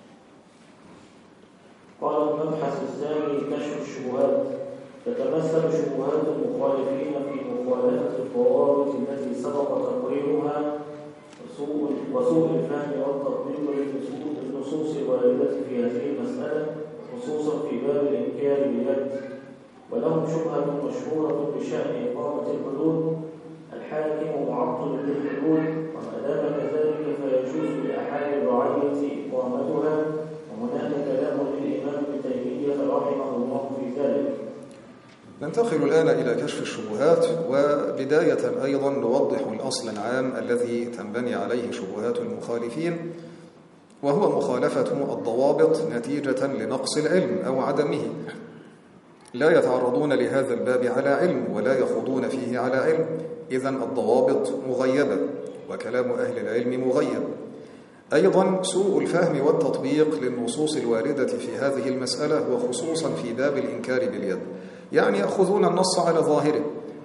S2: قال: المبحث الثاني كشف الشبهات. تتمثل شبهات المخالفين في مخالفة الضوابط التي سبق تقريرها وسوء الفهم والتطبيق للنصوص الواردة في هذه المسألة، خصوصا في باب الإنكار باليد. ولهم شبهة مشهورة بشأن إقامة الحدود: الحاكم معطل للحدود، وما دام كذلك فيجوز لأحد الرعية إقامتها. وهناك كلام للإمام ابن تيمية رحمه الله في ذلك.
S1: ننتقل الآن إلى كشف الشبهات، وبداية أيضا نوضح الأصل العام الذي تنبني عليه شبهات المخالفين، وهو مخالفة الضوابط نتيجة لنقص العلم أو عدمه. لا يتعرضون لهذا الباب على علم ولا يخوضون فيه على علم، إذن الضوابط مغيبة وكلام أهل العلم مغيب. أيضا سوء الفهم والتطبيق للنصوص الواردة في هذه المسألة، وخصوصا في باب الإنكار باليد. يعني يأخذون النص على ظاهره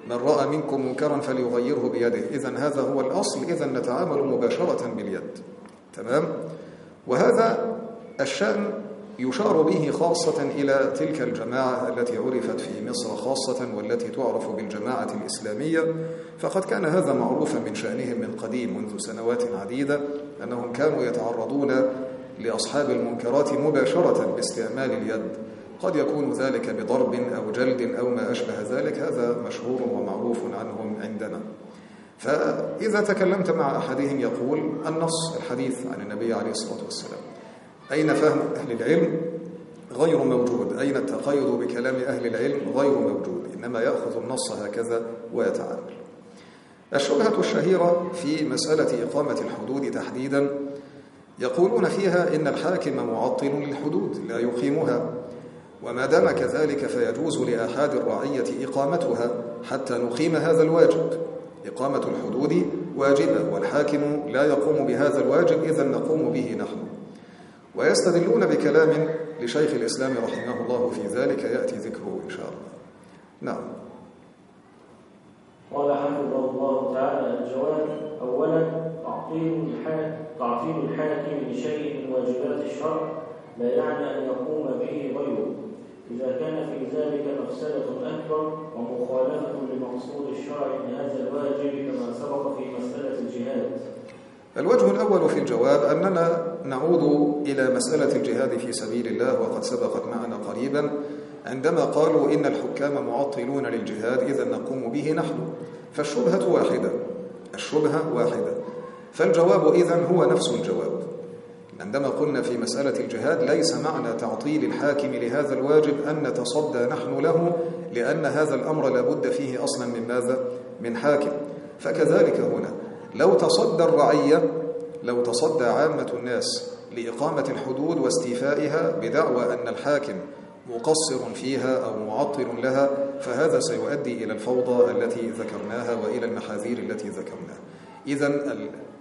S1: من رأى منكم منكرا فليغيره بيده. إذن هذا هو الأصل، إذن نتعامل مباشرة باليد. تمام؟ وهذا الشأن يشار به خاصة إلى تلك الجماعة التي عرفت في مصر خاصة والتي تعرف بالجماعة الإسلامية، فقد كان هذا معروفا من شأنهم من قديم منذ سنوات عديدة، أنهم كانوا يتعرضون لأصحاب المنكرات مباشرة باستعمال اليد، قد يكون ذلك بضرب أو جلد أو ما أشبه ذلك، هذا مشهور ومعروف عنهم عندنا. فإذا تكلمت مع أحدهم يقول النص الحديث عن النبي عليه الصلاة والسلام، أين فهم أهل العلم؟ غير موجود. أين التقيد بكلام أهل العلم؟ غير موجود. إنما يأخذ النص هكذا ويتعامل. الشبهة الشهيرة في مسألة إقامة الحدود تحديدا، يقولون فيها إن الحاكم معطل للحدود لا يقيمها، وما دام كذلك فيجوز لأحد الرعية إقامتها حتى نقيم هذا الواجب. إقامة الحدود واجبة والحاكم لا يقوم بهذا الواجب، إذن نقوم به نحن. ويستدلون بكلام لشيخ الإسلام رحمه الله في ذلك، يأتي ذكره إن شاء الله. نعم.
S2: قال حفظه الله تعالى الجواب: أولا، تعطيل الحاكم لشيء من واجبات الشرع لا يعني أن يقوم به غيره إذا كان في ذلك مفسدة أكبر ومخالفة لمقصود الشرع من هذا الواجب كما سبق في مسألة الجهاد.
S1: الوجه الأول في الجواب أننا نعود إلى مسألة الجهاد في سبيل الله، وقد سبقت معنا قريبا عندما قالوا إن الحكام معطلون للجهاد إذا نقوم به نحن. فالشبهة واحدة، الشبهة واحدة، فالجواب إذن هو نفس الجواب. عندما قلنا في مسألة الجهاد ليس معنى تعطيل الحاكم لهذا الواجب أن نتصدى نحن له، لأن هذا الأمر لابد فيه أصلا من ماذا؟ من حاكم. فكذلك هنا لو تصدى الرعية، لو تصدى عامة الناس لإقامة الحدود واستيفائها بدعوى أن الحاكم مقصر فيها أو معطل لها، فهذا سيؤدي إلى الفوضى التي ذكرناها وإلى المحاذير التي ذكرناها. إذن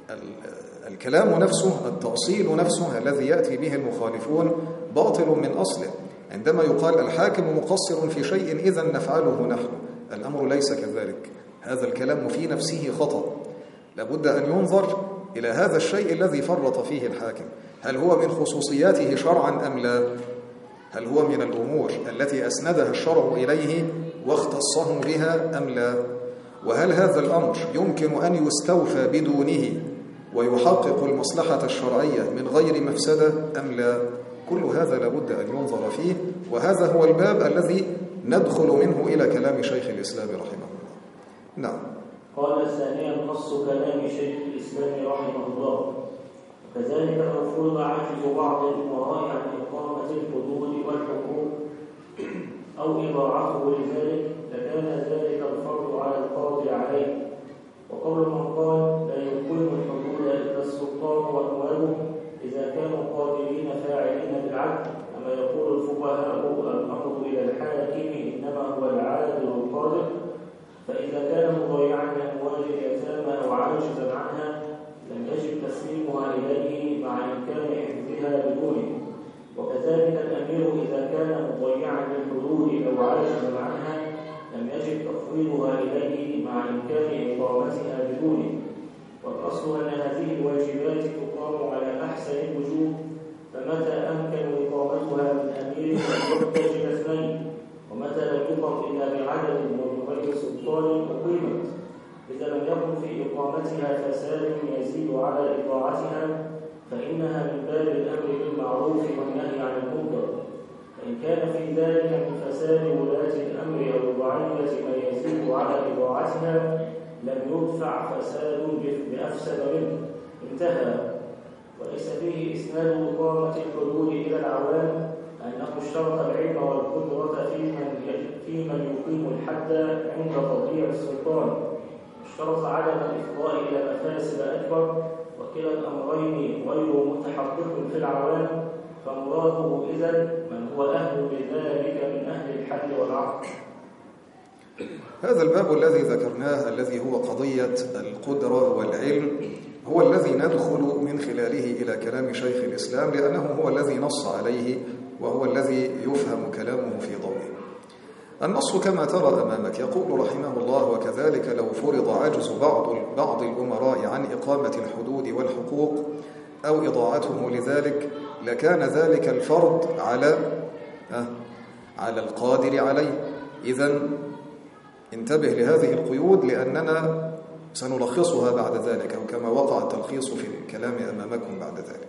S1: الكلام نفسه، التأصيل نفسه الذي يأتي به المخالفون باطل من أصله. عندما يقال الحاكم مقصر في شيء إذن نفعله نحن، الأمر ليس كذلك. هذا الكلام في نفسه خطأ. لابد أن ينظر إلى هذا الشيء الذي فرط فيه الحاكم، هل هو من خصوصياته شرعا أم لا؟ هل هو من الأمور التي أسندها الشرع إليه واختصه بها أم لا؟ وهل هذا الأمر يمكن أن يستوفى بدونه ويحقق المصلحة الشرعية من غير مفسدة أم لا؟ كل هذا لابد أن ينظر فيه، وهذا هو الباب الذي ندخل منه إلى كلام شيخ الإسلام رحمه الله. نعم.
S2: قال ثانيا نص كلام شيخ الإسلام رحمه الله: وكذلك لو فرض عجز بعض الأمراء عن إقامة الحدود والحقوق أو إضاعته لذلك لكان ذلك الفرض على القاضي عليه. وقول من قال لا يقيم الحدود إلا السلطان ونوابه إذا كانوا قادرين فاعلين بالعدل، كما يقول الفقهاء الأمر إلى الحاكم إنما هو العادل القادر، فإذا كان مضيعا لأموال اليتامى أو عاجزا عنها لم يجب تسليمها إليه مع إمكان حفظها بدونه. وكذلك الأمير إذا كان مضيعا للحدود أو عاجزا عنها لم يجب تفويضها إليه مع إمكان إقامتها بدونه. والأصل أن هذه الواجبات تقام على أحسن الوجوه، فمتى أمكن إقامتها من أمير يحتاج اثنين، ومتى لم يقم إلا بعدد من غير سلطان أقيمت. إذا لم يكن في إقامتها فساد يزيد على إطاعتها فإنها من باب الأمر بالمعروف والنهي عن المنكر. فإن كان في ذلك من فساد ولاة الأمر أو الرعية ما يزيد على إطاعتها لم يدفع فساد بأفسد منه، انتهى. وليس فيه إسناد إقامة الحدود إلى العوام أنه اشترط العلم والقدرة في من يقيم الحد عند تضييع السلطان، اشترط عدم الإفضاء إلى مفاسد أكبر، وكلا الأمرين غير متحقق في العوام، فمراده إذن من هو أهل لذلك من أهل الحل والعقل.
S1: هذا الباب الذي ذكرناه الذي هو قضية القدرة والعلم هو الذي ندخل من خلاله إلى كلام شيخ الإسلام، لأنه هو الذي نص عليه وهو الذي يفهم كلامه في ضوئه. النص كما ترى أمامك يقول رحمه الله: وكذلك لو فرض عجز بعض الأمراء عن إقامة الحدود والحقوق أو إضاعته لذلك لكان ذلك الفرض على القادر عليه. إذن انتبه لهذه القيود لأننا سنلخصها بعد ذلك، أو كما وقع التلخيص في الكلام أمامكم بعد ذلك.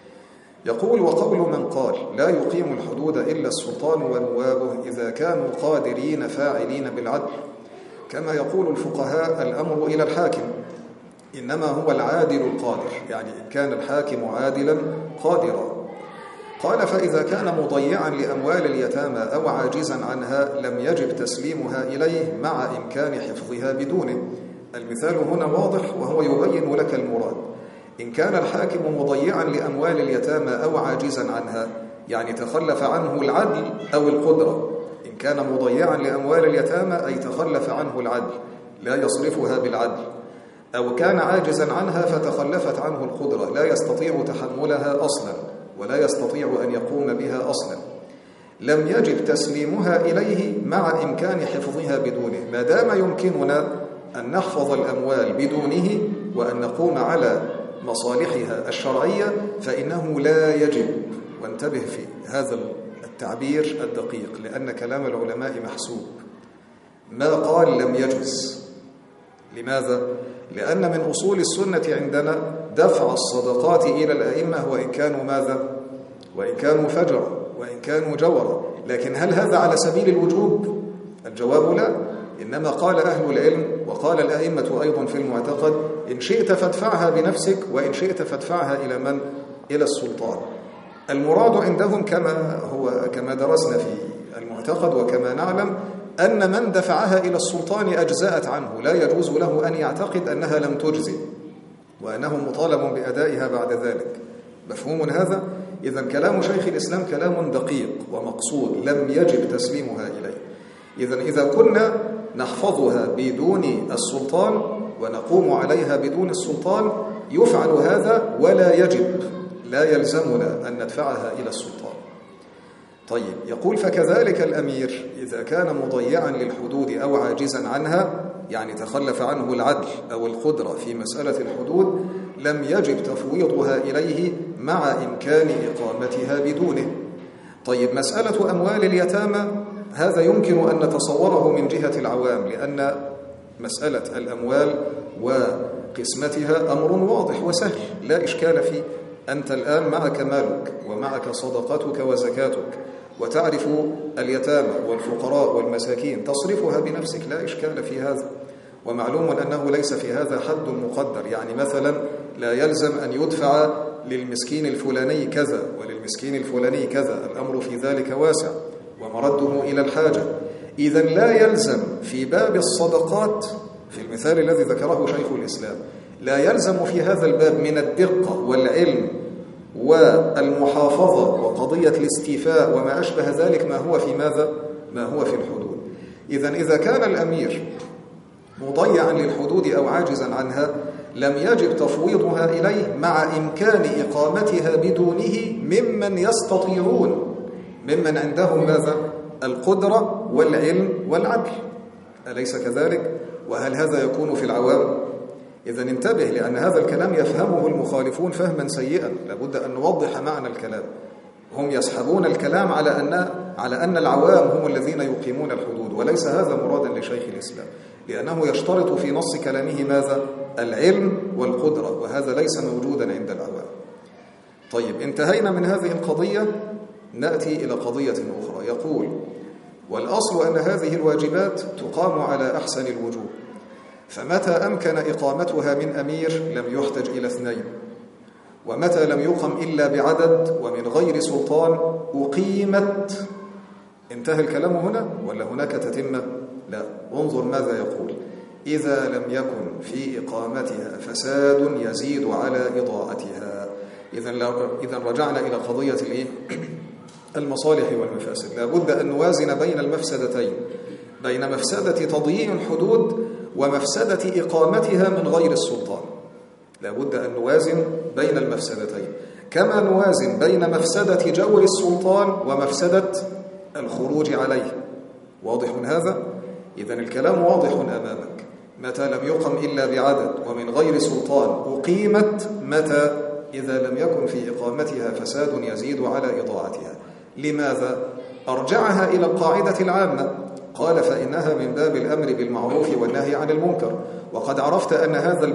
S1: يقول: وقول من قال لا يقيم الحدود إلا السلطان ونوابه إذا كانوا قادرين فاعلين بالعدل، كما يقول الفقهاء الأمر إلى الحاكم، إنما هو العادل القادر، يعني إن كان الحاكم عادلا قادرا. قال: فإذا كان مضيعا لأموال اليتامى أو عاجزا عنها لم يجب تسليمها إليه مع إمكان حفظها بدونه. المثال هنا واضح وهو يبين لك المراد. إن كان الحاكم مضيعا لأموال اليتامى أو عاجزا عنها، يعني تخلف عنه العدل أو القدرة. إن كان مضيعا لأموال اليتامى أي تخلف عنه العدل، لا يصرفها بالعدل، أو كان عاجزا عنها فتخلفت عنه القدرة، لا يستطيع تحملها أصلا ولا يستطيع أن يقوم بها أصلا، لم يجب تسليمها إليه مع إمكان حفظها بدونه. ما دام يمكننا أن نحفظ الأموال بدونه وأن نقوم على مصالحها الشرعية فإنه لا يجب. وانتبه في هذا التعبير الدقيق لأن كلام العلماء محسوب. ما قال لم يجوز. لماذا؟ لأن من أصول السنة عندنا دفع الصدقات إلى الأئمة وإن كانوا ماذا؟ وإن كانوا فجرا وإن كانوا جورا. لكن هل هذا على سبيل الوجوب؟ الجواب لا. إنما قال أهل العلم وقال الأئمة أيضا في المعتقد: إن شئت فادفعها بنفسك وإن شئت فادفعها إلى من؟ إلى السلطان. المراد عندهم كما درسنا في المعتقد وكما نعلم أن من دفعها إلى السلطان أجزأت عنه، لا يجوز له أن يعتقد أنها لم تجزي وأنه مطالب بأدائها بعد ذلك. مفهوم هذا؟ إذن كلام شيخ الإسلام كلام دقيق ومقصود، لم يجب تسليمها إليه. إذن إذا كنا نحفظها بدون السلطان ونقوم عليها بدون السلطان يفعل هذا ولا يجب، لا يلزمنا أن ندفعها إلى السلطان. طيب، يقول: فكذلك الأمير إذا كان مضيعا للحدود أو عاجزا عنها، يعني تخلف عنه العدل أو القدرة في مسألة الحدود، لم يجب تفويضها إليه مع إمكان إقامتها بدونه. طيب، مسألة أموال اليتامى هذا يمكن أن نتصوره من جهة العوام، لأن مسألة الأموال وقسمتها أمر واضح وسهل لا إشكال فيه. أنت الآن معك مالك ومعك صدقتك وزكاتك وتعرف اليتامى والفقراء والمساكين، تصرفها بنفسك لا إشكال في هذا. ومعلوم أنه ليس في هذا حد مقدر، يعني مثلا لا يلزم أن يدفع للمسكين الفلاني كذا وللمسكين الفلاني كذا، الأمر في ذلك واسع ومرده إلى الحاجة. إذن لا يلزم في باب الصدقات في المثال الذي ذكره شيخ الإسلام، لا يلزم في هذا الباب من الدقة والعلم والمحافظة وقضية الاستيفاء وما أشبه ذلك ما هو في ماذا؟ ما هو في الحدود. إذن إذا كان الأمير مضيعا للحدود أو عاجزا عنها لم يجب تفويضها إليه مع إمكان إقامتها بدونه ممن يستطيعون، ممن عندهم ماذا؟ القدرة والعلم والعدل. أليس كذلك؟ وهل هذا يكون في العوام؟ إذن انتبه، لأن هذا الكلام يفهمه المخالفون فهما سيئا، لابد أن نوضح معنى الكلام. هم يسحبون الكلام على أن العوام هم الذين يقيمون الحدود، وليس هذا مرادا لشيخ الإسلام، لأنه يشترط في نص كلامه ماذا؟ العلم والقدرة، وهذا ليس موجودا عند العوام. طيب، انتهينا من هذه القضية، نأتي إلى قضية أخرى. يقول: والأصل أن هذه الواجبات تقام على أحسن الوجوه، فمتى أمكن إقامتها من أمير لم يحتج إلى اثنين، ومتى لم يقم إلا بعدد ومن غير سلطان أقيمت. انتهى الكلام هنا ولا هناك تتمة؟ لا، انظر ماذا يقول: إذا لم يكن في إقامتها فساد يزيد على إضاعتها. إذن رجعنا إلى قضية المصالح والمفاسد. لا بد أن نوازن بين المفسدتين، بين مفسدة تضييع الحدود ومفسدة إقامتها من غير السلطان. لا بد أن نوازن بين المفسدتين، كما نوازن بين مفسدة جور السلطان ومفسدة الخروج عليه. واضح هذا؟ إذن الكلام واضح أمامك. متى لم يقم إلا بعدد ومن غير سلطان أقيمت؟ متى؟ إذا لم يكن في إقامتها فساد يزيد على إضاعتها. لماذا؟ أرجعها إلى القاعدة العامة، قال فإنها من باب الأمر بالمعروف والنهي عن المنكر، وقد عرفت أن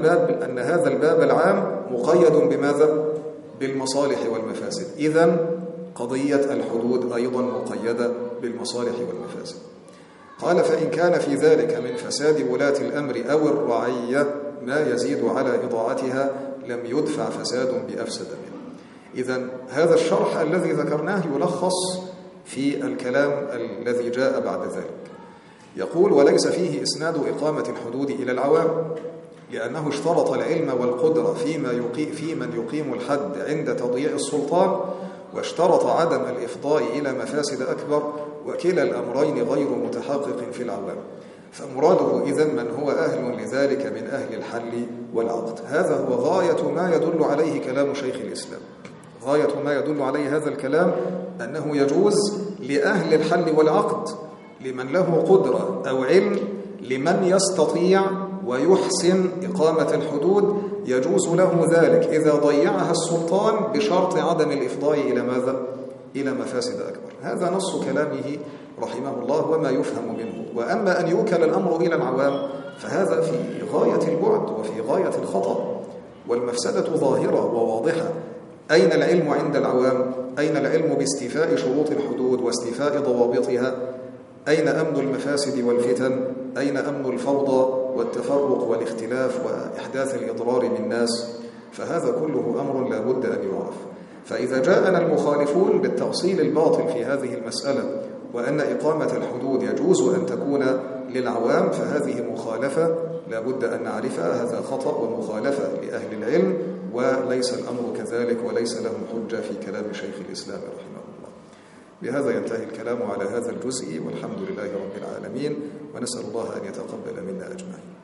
S1: هذا الباب العام مقيد بماذا؟ بالمصالح والمفاسد. إذن قضية الحدود أيضا مقيدة بالمصالح والمفاسد. قال فإن كان في ذلك من فساد ولاة الأمر أو الرعية ما يزيد على إضاعتها لم يدفع فساد بأفسد منه. إذن هذا الشرح الذي ذكرناه يلخص في الكلام الذي جاء بعد ذلك. يقول وليس فيه إسناد إقامة الحدود إلى العوام، لأنه اشترط العلم والقدرة في من يقيم الحد عند تضييع السلطان، واشترط عدم الإفضاء إلى مفاسد أكبر، وكلا الأمرين غير متحقق في العوام، فمراده إذن من هو أهل لذلك من أهل الحل والعقد. هذا هو غاية ما يدل عليه كلام شيخ الإسلام. غاية ما يدل عليه هذا الكلام أنه يجوز لأهل الحل والعقد، لمن له قدرة أو علم، لمن يستطيع ويحسن إقامة الحدود، يجوز له ذلك إذا ضيعها السلطان بشرط عدم الإفضاء إلى ماذا؟ إلى مفاسد أكبر. هذا نص كلامه رحمه الله وما يفهم منه. وأما أن يوكل الأمر إلى العوام فهذا في غاية البعد وفي غاية الخطأ، والمفسدة ظاهرة وواضحة. أين العلم عند العوام؟ أين العلم باستيفاء شروط الحدود واستيفاء ضوابطها؟ أين أمن المفاسد والفتن؟ أين أمن الفوضى والتفرق والاختلاف وإحداث الإضرار بالناس؟ فهذا كله أمر لا بد أن يعرف. فإذا جاءنا المخالفون بالتأصيل الباطل في هذه المسألة وأن إقامة الحدود يجوز أن تكون للعوام، فهذه مخالفة لا بد أن نعرفها. هذا خطأ ومخالفة لأهل العلم، وليس الأمر كذلك وليس لهم حجة في كلام شيخ الإسلام رحمه الله. بهذا ينتهي الكلام على هذا الجزء، والحمد لله رب العالمين، ونسأل الله أن يتقبل منا أجمعين.